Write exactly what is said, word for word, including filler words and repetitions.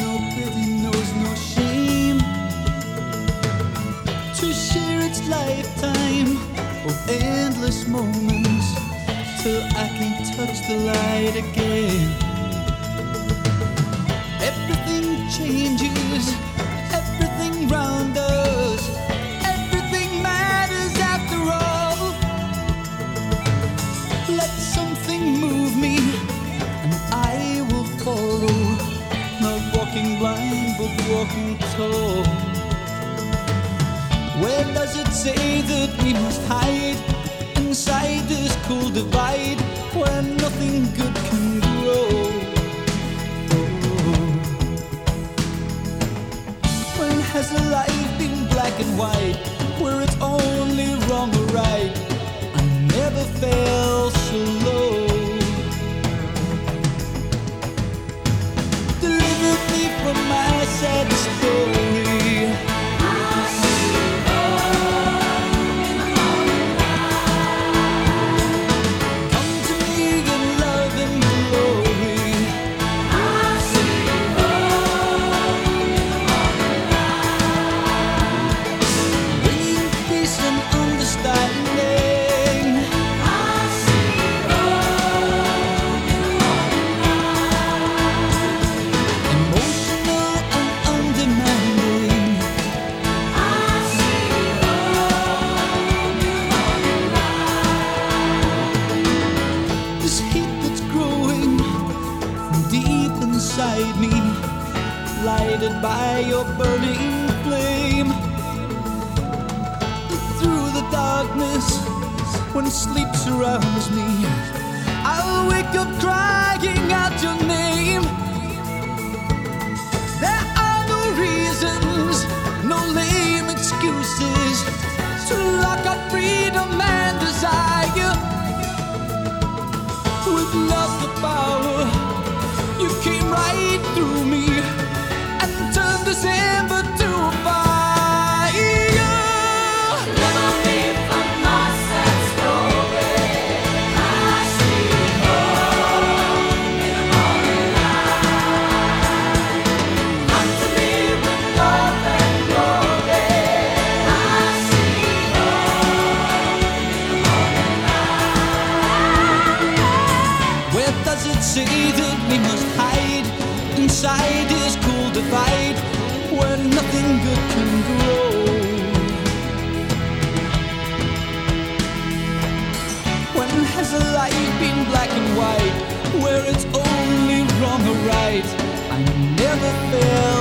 no pity, knows no shame, to share its lifetime of endless moments till I can touch the light again. Everything changes, everything round us, everything matters after all. Let something move me and I will follow, not walking blind but walking tall. Where does it say that we must hide inside this cool divide where nothing good can grow? Oh. When has a life been black and white where it's only wrong or right? I never felt so low. Deliver me from my sad story. Inside me, lighted by your burning flame. Through the darkness, when sleep surrounds me, I'll wake up crying out your name. There are no reasons, no lame excuses to lock up freedom and desire. With lost the power, you came right through me and turned December to a fire. Deliver me from my sad story. I see hope in the morning light. Come to me with love and glory. I see hope in the morning light. Where does it say that we must hide inside this cool divide where nothing good can grow? When has a life been black and white where it's only wrong or right? I never felt